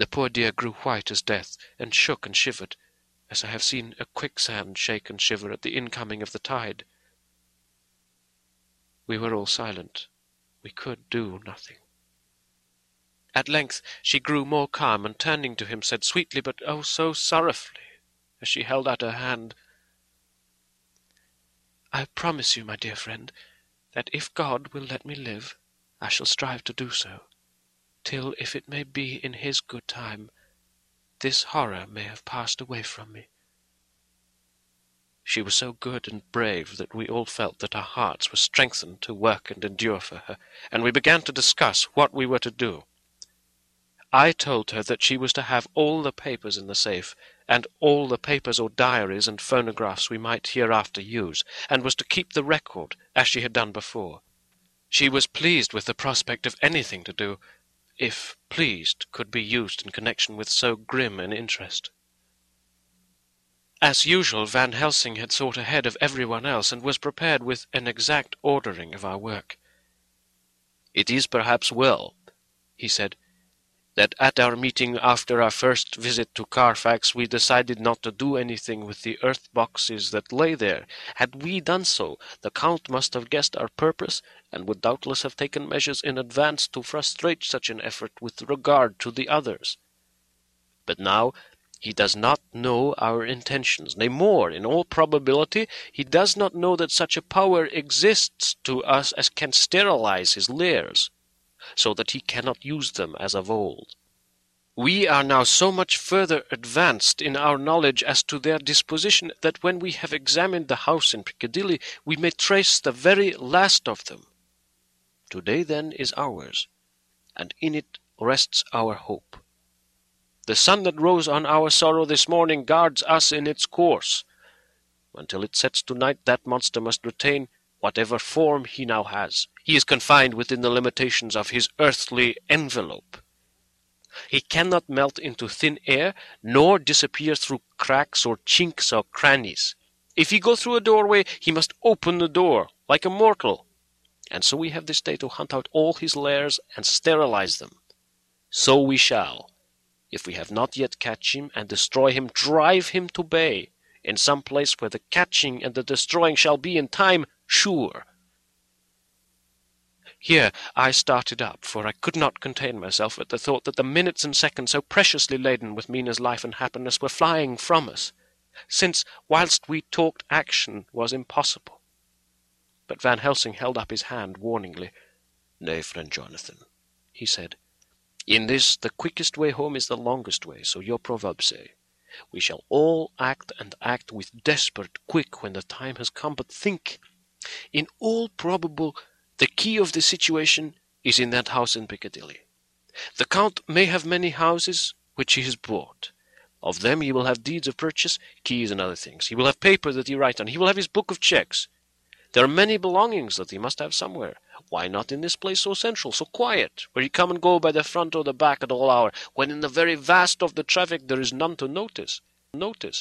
The poor dear grew white as death, and shook and shivered, as I have seen a quicksand shake and shiver at the incoming of the tide. We were all silent. We could do nothing. At length she grew more calm, and turning to him said sweetly, but oh so sorrowfully, as she held out her hand, "I promise you, my dear friend, that if God will let me live, I shall strive to do so, till, if it may be in his good time, this horror may have passed away from me." She was so good and brave that we all felt that our hearts were strengthened to work and endure for her, and we began to discuss what we were to do. I told her that she was to have all the papers in the safe, and all the papers or diaries and phonographs we might hereafter use, and was to keep the record, as she had done before. She was pleased with the prospect of anything to do, if pleased could be used in connection with so grim an interest. As usual, Van Helsing had thought ahead of everyone else, and was prepared with an exact ordering of our work. "It is perhaps well," he said, "that at our meeting after our first visit to Carfax we decided not to do anything with the earth boxes that lay there. Had we done so, the Count must have guessed our purpose, and would doubtless have taken measures in advance to frustrate such an effort with regard to the others. But now he does not know our intentions. Nay, more, in all probability, he does not know that such a power exists to us as can sterilize his lairs, so that he cannot use them as of old. We are now so much further advanced in our knowledge as to their disposition that when we have examined the house in Piccadilly we may trace the very last of them. Today, then, is ours, and in it rests our hope. The sun that rose on our sorrow this morning guards us in its course. Until it sets tonight, that monster must retain whatever form he now has. He is confined within the limitations of his earthly envelope. He cannot melt into thin air, nor disappear through cracks or chinks or crannies. If he go through a doorway, he must open the door, like a mortal. And so we have this day to hunt out all his lairs and sterilize them. So we shall. If we have not yet catch him and destroy him, drive him to bay, in some place where the catching and the destroying shall be in time sure." Here I started up, for I could not contain myself at the thought that the minutes and seconds so preciously laden with Mina's life and happiness were flying from us, since whilst we talked action was impossible. But Van Helsing held up his hand warningly. "Nay, friend Jonathan," he said, "in this the quickest way home is the longest way, so your proverb say. We shall all act, and act with desperate quick when the time has come, but think. In all probable the key of the situation is in that house in Piccadilly. The Count may have many houses which he has bought. Of them he will have deeds of purchase, keys and other things. He will have paper that he writes on. He will have his book of checks. There are many belongings that he must have somewhere. Why not in this place so central, so quiet, where he come and go by the front or the back at all hour, when in the very vast of the traffic there is none to notice?